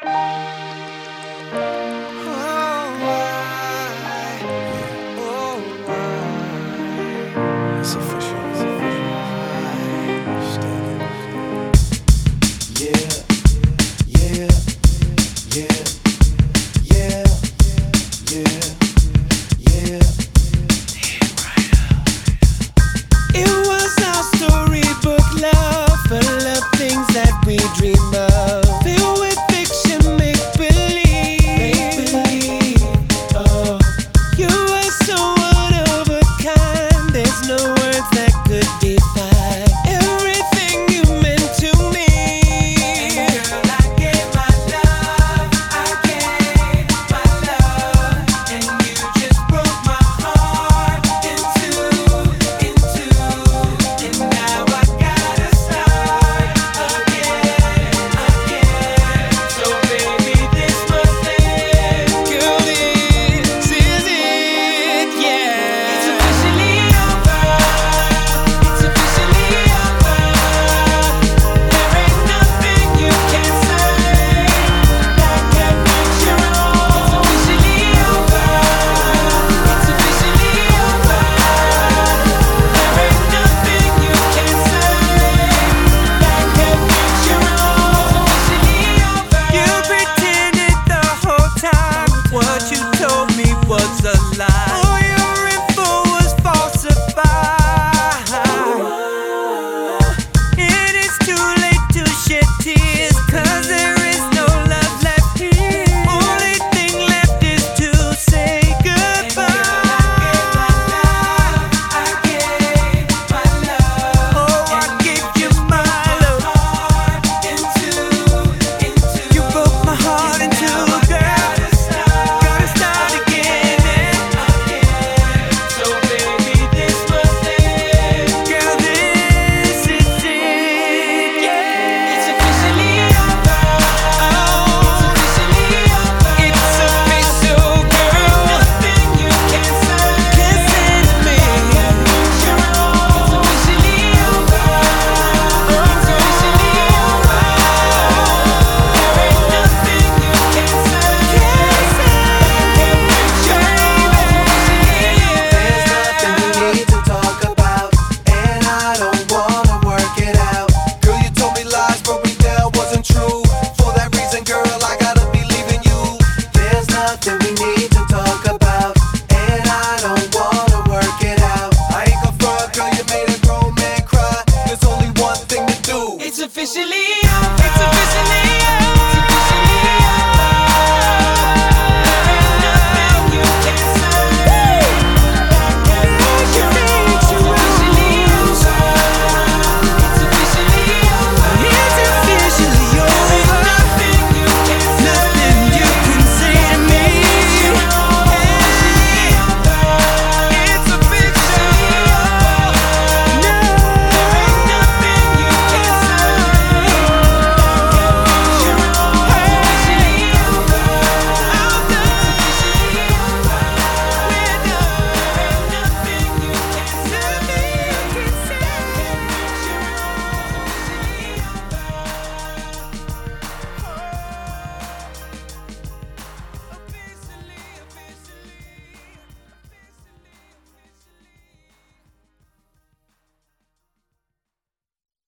It's official. It was our storybook love, full of things that we dream of, filled with fiction, make believe. Oh, you were so one of a kind. There's no words that could define everything you meant to me. And girl, I gave my love, and you just broke my heart into. And now I gotta start again. So baby, this must end. Girl, this is it, yeah. It's officially over. It's officially over. There ain't nothing you can say that can make you wrong. It's officially over. It's officially over. There ain't nothing you can say that can make you wrong. It's officially over. You pretended the whole time what you told me was a lie. All your info was falsified. It is too late to shed tears, 'cause there is no love left here. Only thing left is to say goodbye. I gave my love. Oh, I gave you my love. You broke my heart in two, girl. Gotta start again. So baby, this must end. Girl, this is it, yeah. It's officially over. Oh, it's officially over. It's official, girl. Nothing you can say to me. It's officially over. It's officially over. There ain't nothing you can say that can make you There's nothing we need to talk about, and I don't wanna work it out. Girl, you told me lies, broke me down, wasn't true. For that reason, girl, I gotta be leaving you. There's nothing we need to talk about, and I don't wanna work it out. I ain't gonna front, girl, you made a grown man cry. There's only one thing to do. It's officially over.